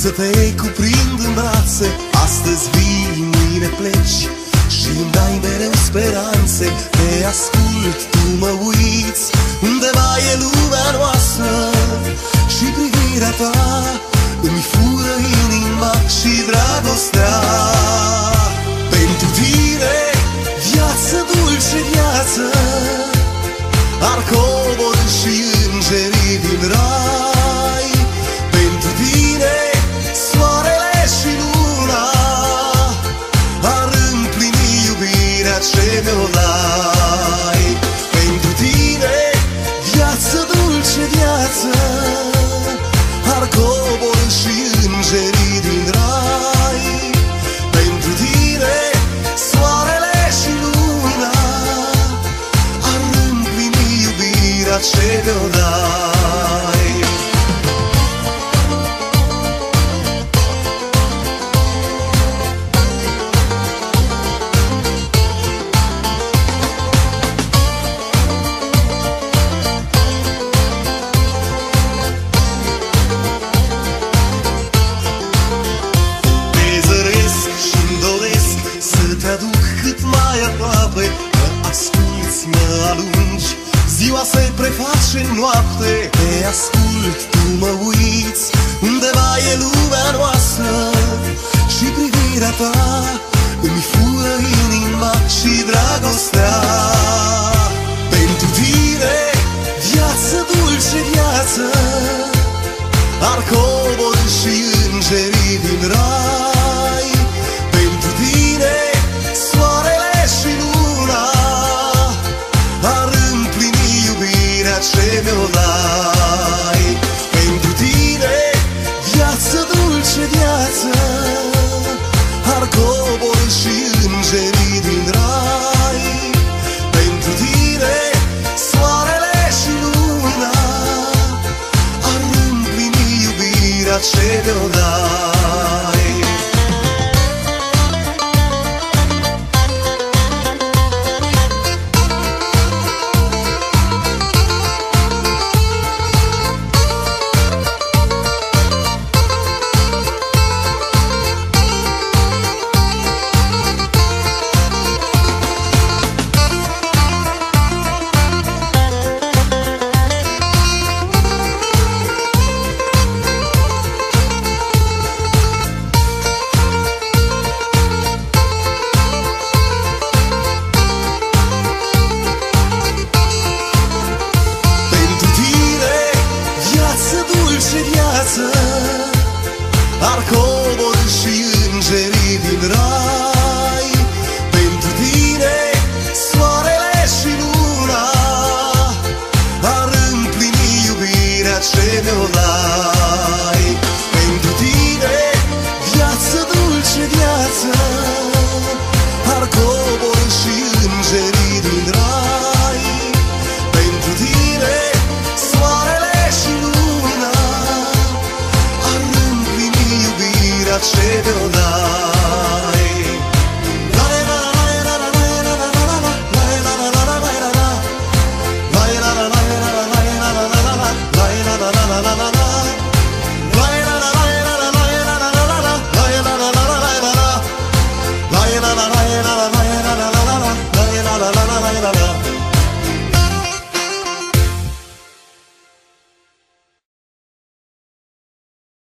să te cuprind în brațe. Astăzi vii, mâine pleci și îmi dai mereu speranțe. Te ascult, tu mă uiți, undeva e lumea noastră și privirea ta îmi fură inima și dragostea. Pentru tine, viață dulce, viață, ar coborî și îngerii din rai. Pentru tine, soarele și luna ar împlini iubirea ce mi-o dai. Pentru tine, viață dulce, viață, ar coborî și îngerii din rai. Pentru tine, soarele și luna ar împlini iubirea ce mi-o dai. Te aduc cât mai aproape, mă asculți, mă alungi, ziua se preface în noapte. Te ascult, tu mă uiți, undeva e lumea noastră și privirea ta îmi fură inima și dragostea. Pentru tine, viață dulce, viață, ar coborî și îngerii din rai. Pentru tine, soarele și luna ar împlini iubirea ce mi-o dai.